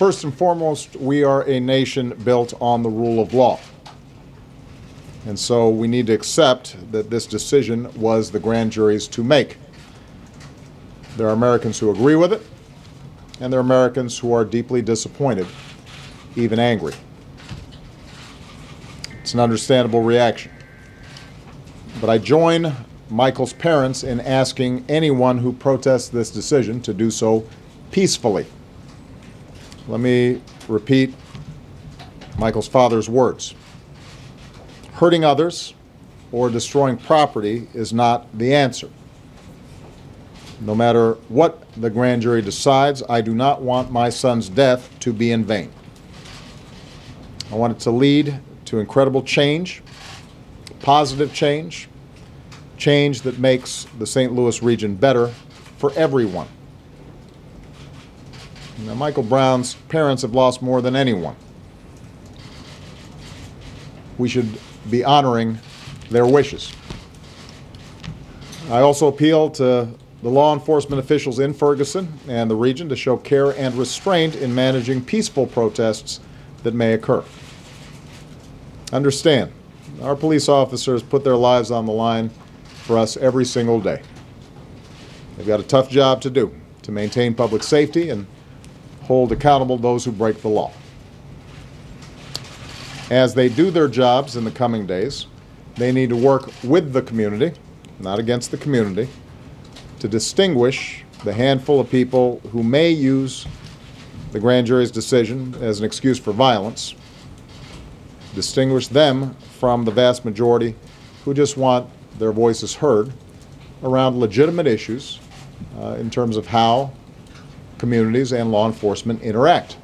First and foremost, we are a nation built on the rule of law. And so we need to accept that this decision was the grand jury's to make. There are Americans who agree with it, and there are Americans who are deeply disappointed, even angry. It's an understandable reaction. But I join Michael's parents in asking anyone who protests this decision to do so peacefully. Let me repeat Michael's father's words. Hurting others or destroying property is not the answer. No matter what the grand jury decides, I do not want my son's death to be in vain. I want it to lead to incredible change, positive change, change that makes the St. Louis region better for everyone. Now, Michael Brown's parents have lost more than anyone. We should be honoring their wishes. I also appeal to the law enforcement officials in Ferguson and the region to show care and restraint in managing peaceful protests that may occur. Understand, our police officers put their lives on the line for us every single day. They've got a tough job to do to maintain public safety and hold accountable those who break the law. As they do their jobs in the coming days, they need to work with the community, not against the community, to distinguish the handful of people who may use the grand jury's decision as an excuse for violence, distinguish them from the vast majority who just want their voices heard around legitimate issues in terms of how communities and law enforcement interact.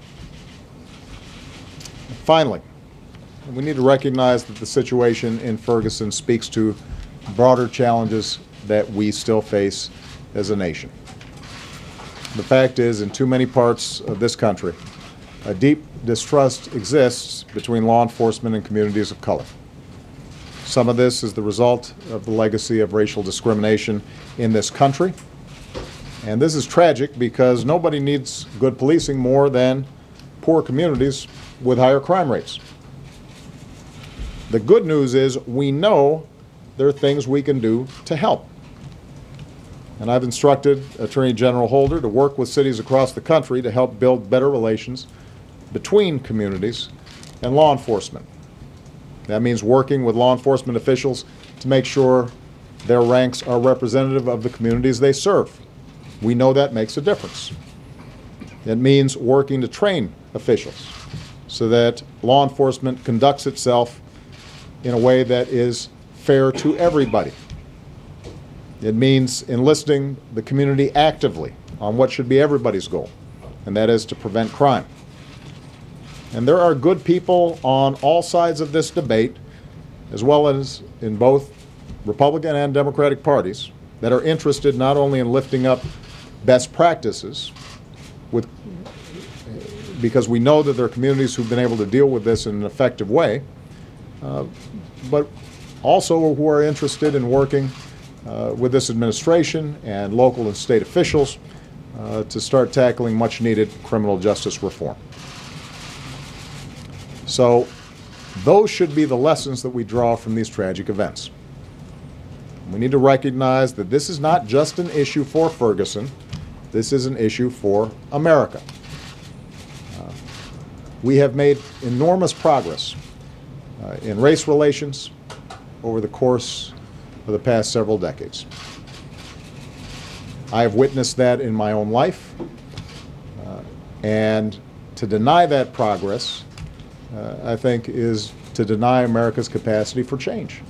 Finally, we need to recognize that the situation in Ferguson speaks to broader challenges that we still face as a nation. The fact is, in too many parts of this country, a deep distrust exists between law enforcement and communities of color. Some of this is the result of the legacy of racial discrimination in this country. And this is tragic because nobody needs good policing more than poor communities with higher crime rates. The good news is we know there are things we can do to help. And I've instructed Attorney General Holder to work with cities across the country to help build better relations between communities and law enforcement. That means working with law enforcement officials to make sure their ranks are representative of the communities they serve. We know that makes a difference. It means working to train officials so that law enforcement conducts itself in a way that is fair to everybody. It means enlisting the community actively on what should be everybody's goal, and that is to prevent crime. And there are good people on all sides of this debate, as well as in both Republican and Democratic parties, that are interested not only in lifting up best practices, because we know that there are communities who've been able to deal with this in an effective way, but also who are interested in working with this administration and local and state officials to start tackling much needed criminal justice reform. So those should be the lessons that we draw from these tragic events. We need to recognize that this is not just an issue for Ferguson, this is an issue for America. We have made enormous progress in race relations over the course of the past several decades. I have witnessed that in my own life, and to deny that progress, I think, is to deny America's capacity for change.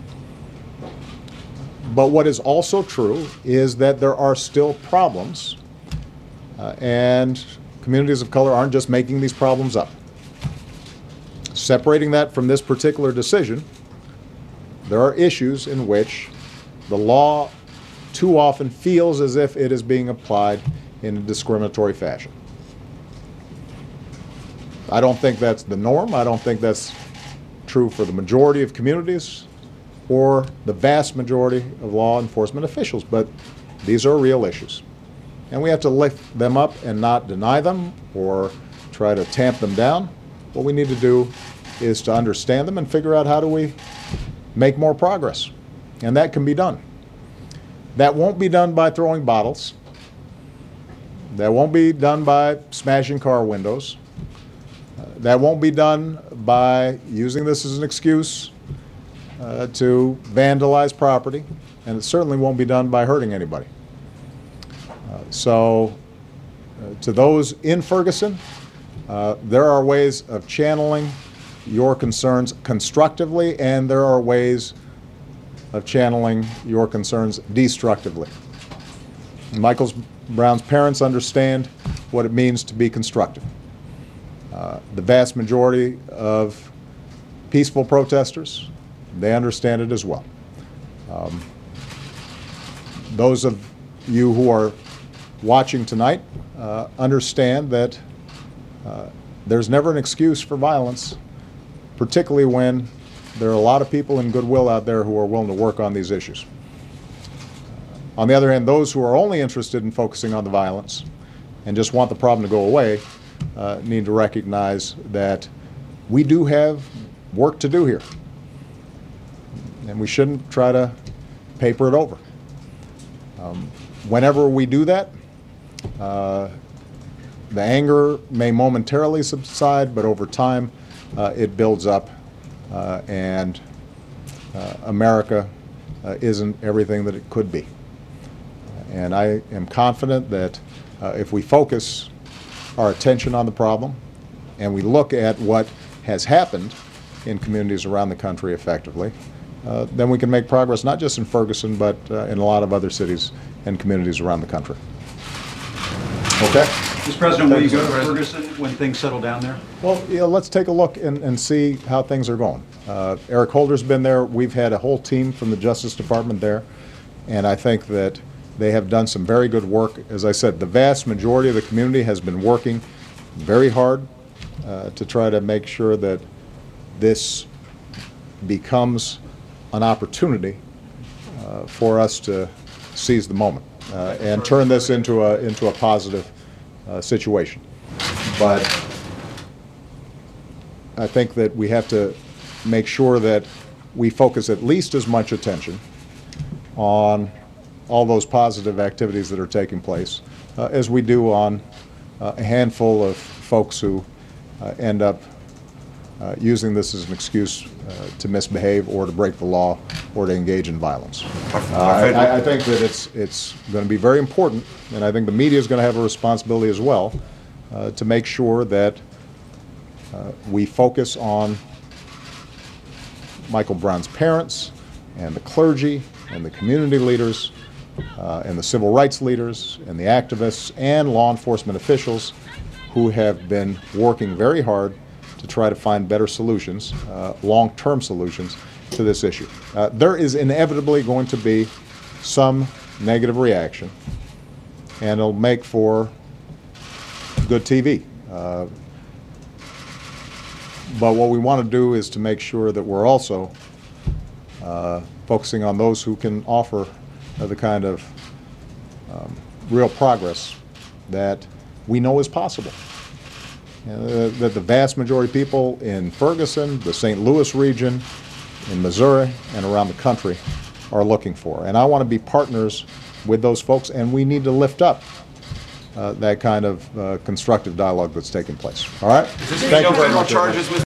But what is also true is that there are still problems, and communities of color aren't just making these problems up. Separating that from this particular decision, there are issues in which the law too often feels as if it is being applied in a discriminatory fashion. I don't think that's the norm. I don't think that's true for the majority of communities or the vast majority of law enforcement officials, but these are real issues. And we have to lift them up and not deny them or try to tamp them down. What we need to do is to understand them and figure out how do we make more progress. And that can be done. That won't be done by throwing bottles. That won't be done by smashing car windows. That won't be done by using this as an excuse to vandalize property. And it certainly won't be done by hurting anybody. To those in Ferguson, there are ways of channeling your concerns constructively, and there are ways of channeling your concerns destructively. Michael Brown's parents understand what it means to be constructive. The vast majority of peaceful protesters, they understand it as well. Those of you who are watching tonight understand that there's never an excuse for violence, particularly when there are a lot of people in goodwill out there who are willing to work on these issues. On the other hand, those who are only interested in focusing on the violence and just want the problem to go away need to recognize that we do have work to do here. And we shouldn't try to paper it over. Whenever we do that, the anger may momentarily subside, but over time it builds up, and America isn't everything that it could be. And I am confident that if we focus our attention on the problem and we look at what has happened in communities around the country effectively, then we can make progress not just in Ferguson, but in a lot of other cities and communities around the country. Okay? Mr. President, will you go to Ferguson when things settle down there? Well, let's take a look and see how things are going. Eric Holder's been there. We've had a whole team from the Justice Department there, and I think that they have done some very good work. As I said, the vast majority of the community has been working very hard to try to make sure that this becomes an opportunity for us to seize the moment and turn this into a positive situation. But I think that we have to make sure that we focus at least as much attention on all those positive activities that are taking place as we do on a handful of folks who end up using this as an excuse to misbehave or to break the law or to engage in violence. I think that it's going to be very important, and I think the media is going to have a responsibility as well to make sure that we focus on Michael Brown's parents and the clergy and the community leaders and the civil rights leaders and the activists and law enforcement officials who have been working very hard to try to find better solutions, long-term solutions to this issue. There is inevitably going to be some negative reaction, and it'll make for good TV. But what we want to do is to make sure that we're also focusing on those who can offer the kind of real progress that we know is possible. That the vast majority of people in Ferguson, the St. Louis region, in Missouri, and around the country are looking for. And I want to be partners with those folks, and we need to lift up that kind of constructive dialogue that's taking place. All right? Thank you very much.